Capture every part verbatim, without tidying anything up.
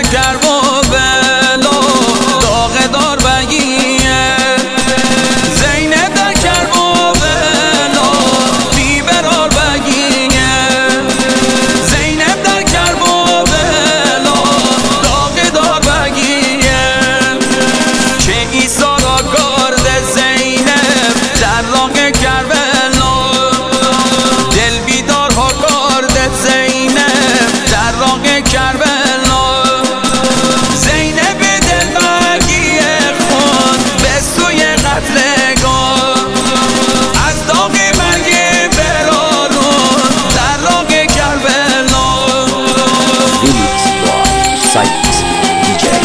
کرب و بلا داغ دار بگیه زینب در کرب و بلا بیبرار بگیه زینب در کرب و بلا داغ دار بگیه که عیسی را گارد زینب در راه کربلا دل بیدارها گارد زینب در راه کربلا زینب دلبگی خود به سوی قتلگاه از داغ مرگ برارون در راه کربلا Remix by Sykes دی جی.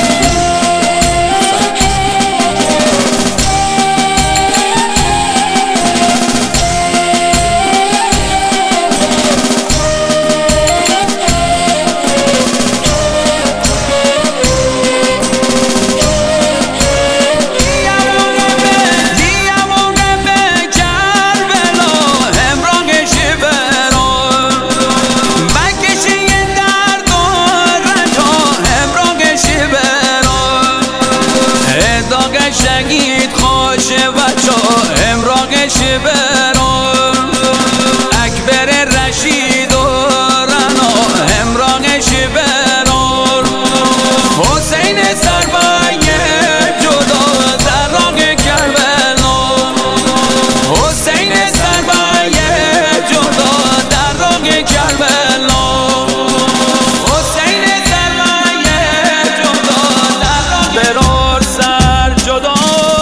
شهید خوشه بچا امراق شبران اکبر رشید و رنا امراق شبران حسین سربایه جدا در راه کربلا حسین سربایه جدا در راه کربلا حسین سربایه جدا در راه برار سر جدا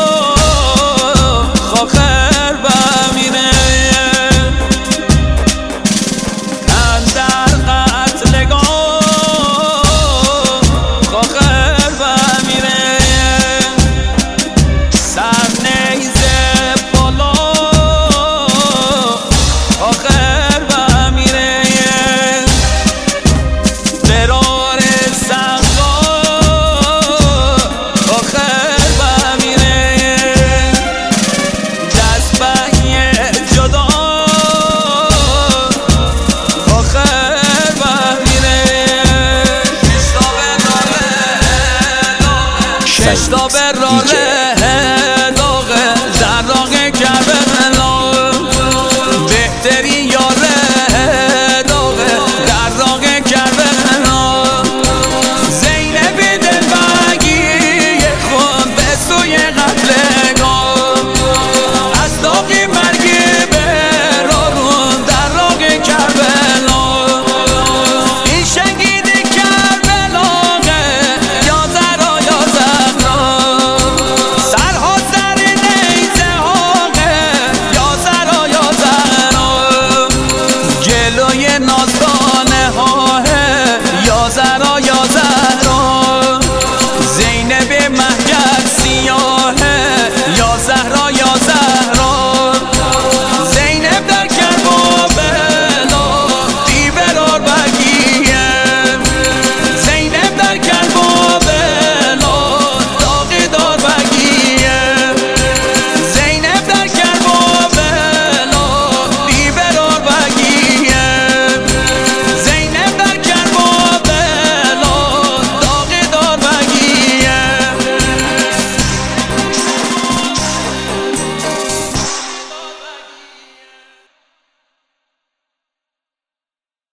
خاخر بمیره اندر قتلگاه خاخر بمیره سر نیزه بالا خاخر بمیره برار سقا خاخر بمیره دست بهیه جدا خاخر بمیره شش تا به راه Sykes دی جی.